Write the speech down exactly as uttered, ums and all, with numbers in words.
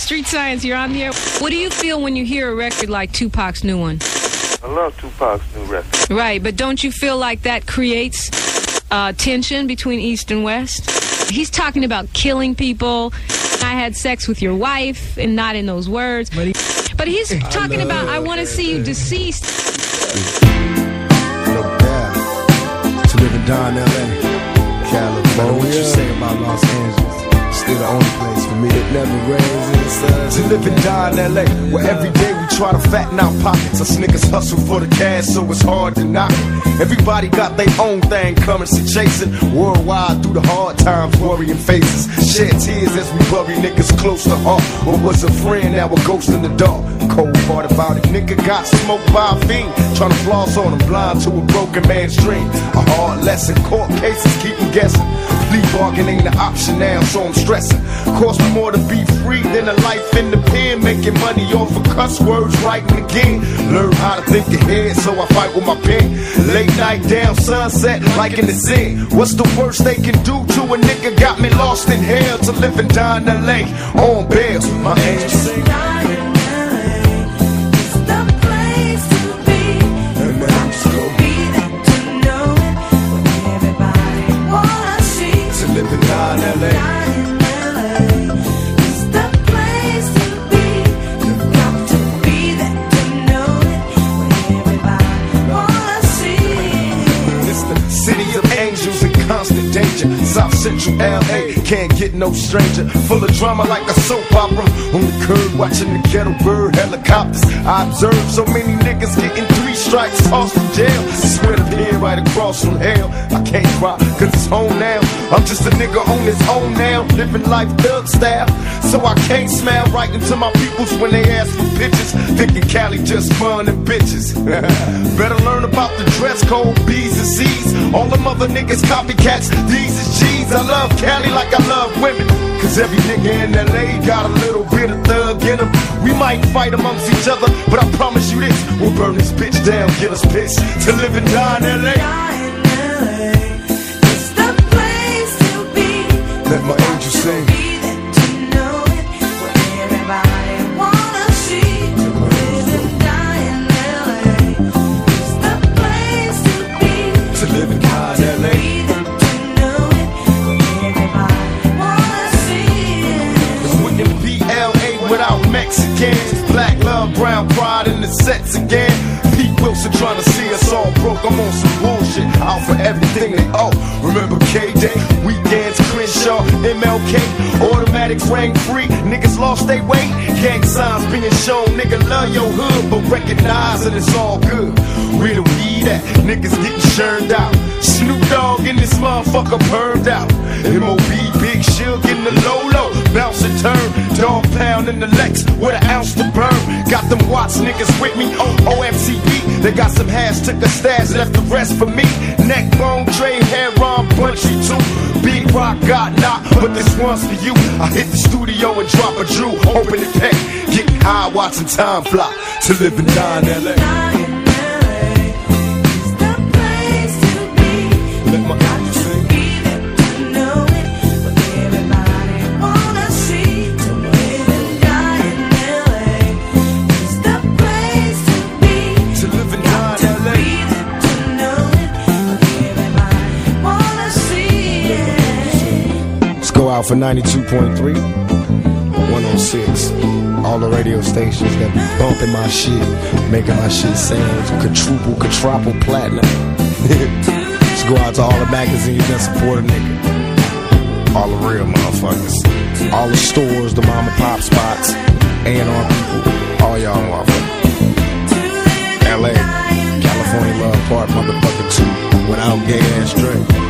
Street Science, you're on the air. What do you feel when you hear a record like Tupac's new one? I love Tupac's new record. Right, but don't you feel like that creates uh, tension between East and West? He's talking about killing people. I had sex with your wife, and not in those words. But, he, but he's talking I about, I want to see you deceased. Look down to live and die in L A, California. What you say about Los Angeles? Still the only place for me. It never rains in the sun. To live and die in L A, where every day we try to fatten our pockets. Us niggas hustle for the cash, so it's hard to knock it. Everybody got their own thing currency chasing. Worldwide through the hard times, worrying faces. Shed tears as we bury niggas close to heart. What was a friend, now a ghost in the dark. Cold part about it, nigga got smoked by a fiend. Trying to floss on him, blind to a broken man's dream. A hard lesson, court cases keep him guessing. Plea bargain ain't an option now, so I'm stressing. Cost me more to be free than a life in the pen. Making money off of cuss words, writing again. Learn how to think ahead, so I fight with my pen. Late night down sunset, like in the Zen. What's the worst they can do to a nigga? Got me lost in hell to live and die in L A on bail. My angels. South Central L A, can't get no stranger. Full of drama like a soap opera. On the curb watching the ghetto bird helicopters. I observe so many niggas getting three strikes, tossed to jail. Swear to pin right across from hell. I can't cry cause it's home now. I'm just a nigga on his own now, living life thug style. So I can't smile right into my peoples when they ask for pictures, thinking Cali just fun and bitches. Better learn about the dress code, B's and C's. All them other niggas copycats, these is G's. I love Cali like I love women, cause every nigga in L A got a little bit of thug in him. We might fight amongst each other, but I promise you this, we'll burn this bitch down, get us pissed to live and die in L A. Let my angel sing. Mexicans, black love, brown pride in the sets again. Pete Wilson trying to see us all broke. I'm on some bullshit, out for everything they owe. Remember K-Day, weekends, Crenshaw, M L K, automatics rang free. Niggas lost their weight, gang signs being shown. Nigga love your hood, but recognize that it's all good. Where the weed at? Niggas getting churned out. Snoop Dogg in this motherfucker permed out. M O B, Big Shug in the low-low, bounce and turn. Dog pound in the Lex with an ounce to burn. Got them Watts niggas with me, O M C B. They got some hash, took a stash, left the rest for me. Neck bone, Trey, hair on, punchy too. Big Rock got knocked, but this one's for you. I hit the studio and drop a Drew, open the pack. Getting high, watching time fly. To live and die in L A. Out for ninety-two point three, one oh six. All the radio stations that be bumping my shit, making my shit sound quadruple, quadruple platinum. Let's go out to all the magazines that support a nigga. All the real motherfuckers. All the stores, the mom and pop spots, A and R people. All y'all motherfuckers. L A, California Love Part, motherfucker two. Without gay ass drink.